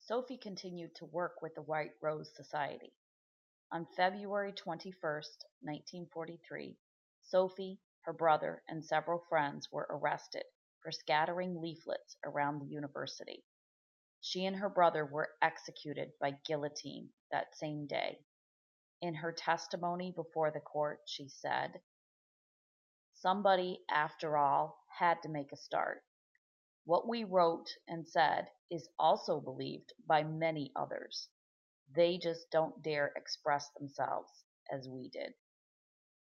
Sophie continued to work with the White Rose Society. On February 21, 1943, Sophie, her brother, and several friends were arrested for scattering leaflets around the university. She and her brother were executed by guillotine that same day. In her testimony before the court, she said, "Somebody, after all, had to make a start. What we wrote and said is also believed by many others. They just don't dare express themselves as we did."